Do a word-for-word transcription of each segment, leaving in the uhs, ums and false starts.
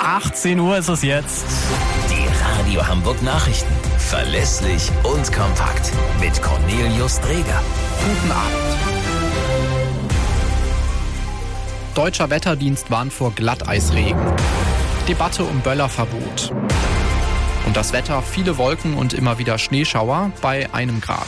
achtzehn Uhr ist es jetzt. Die Radio Hamburg Nachrichten. Verlässlich und kompakt. Mit Cornelius Dreger. Guten Abend. Deutscher Wetterdienst warnt vor Glatteisregen. Debatte um Böllerverbot. Und das Wetter, viele Wolken und immer wieder Schneeschauer bei einem Grad.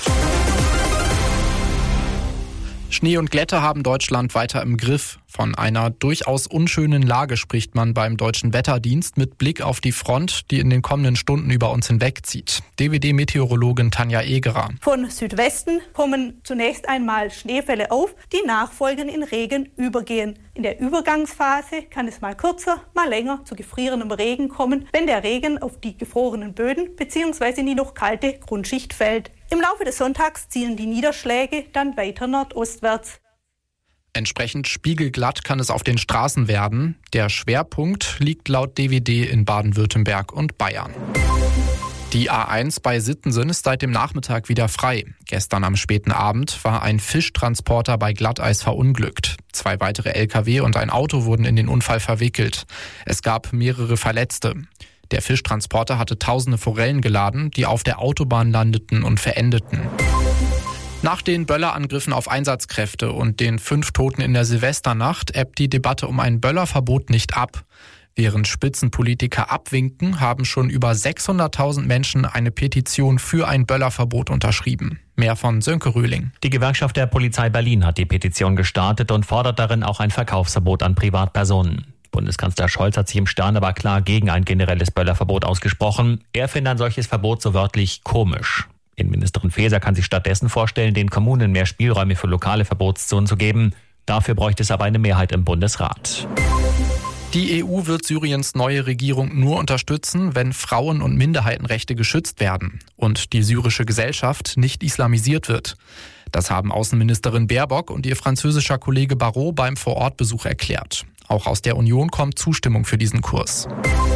Schnee und Glätte haben Deutschland weiter im Griff. Von einer durchaus unschönen Lage spricht man beim Deutschen Wetterdienst mit Blick auf die Front, die in den kommenden Stunden über uns hinwegzieht. D W D-Meteorologin Tanja Egerer. Von Südwesten kommen zunächst einmal Schneefälle auf, die nachfolgend in Regen übergehen. In der Übergangsphase kann es mal kürzer, mal länger zu gefrierendem Regen kommen, wenn der Regen auf die gefrorenen Böden bzw. in die noch kalte Grundschicht fällt. Im Laufe des Sonntags ziehen die Niederschläge dann weiter nordostwärts. Entsprechend spiegelglatt kann es auf den Straßen werden. Der Schwerpunkt liegt laut D W D in Baden-Württemberg und Bayern. Die A eins bei Sittensen ist seit dem Nachmittag wieder frei. Gestern am späten Abend war ein Fischtransporter bei Glatteis verunglückt. Zwei weitere L K W und ein Auto wurden in den Unfall verwickelt. Es gab mehrere Verletzte. Der Fischtransporter hatte tausende Forellen geladen, die auf der Autobahn landeten und verendeten. Nach den Böllerangriffen auf Einsatzkräfte und den fünf Toten in der Silvesternacht ebbt die Debatte um ein Böllerverbot nicht ab. Während Spitzenpolitiker abwinken, haben schon über sechshunderttausend Menschen eine Petition für ein Böllerverbot unterschrieben. Mehr von Sönke Röhling. Die Gewerkschaft der Polizei Berlin hat die Petition gestartet und fordert darin auch ein Verkaufsverbot an Privatpersonen. Bundeskanzler Scholz hat sich im Stern aber klar gegen ein generelles Böllerverbot ausgesprochen. Er findet ein solches Verbot so wörtlich komisch. Innenministerin Faeser kann sich stattdessen vorstellen, den Kommunen mehr Spielräume für lokale Verbotszonen zu geben. Dafür bräuchte es aber eine Mehrheit im Bundesrat. Die E U wird Syriens neue Regierung nur unterstützen, wenn Frauen- und Minderheitenrechte geschützt werden und die syrische Gesellschaft nicht islamisiert wird. Das haben Außenministerin Baerbock und ihr französischer Kollege Barrot beim Vorortbesuch erklärt. Auch aus der Union kommt Zustimmung für diesen Kurs.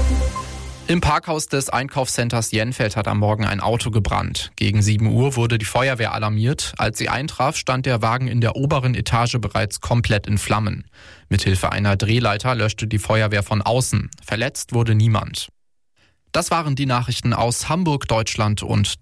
Im Parkhaus des Einkaufscenters Jenfeld hat am Morgen ein Auto gebrannt. Gegen sieben Uhr wurde die Feuerwehr alarmiert. Als sie eintraf, stand der Wagen in der oberen Etage bereits komplett in Flammen. Mithilfe einer Drehleiter löschte die Feuerwehr von außen. Verletzt wurde niemand. Das waren die Nachrichten aus Hamburg, Deutschland und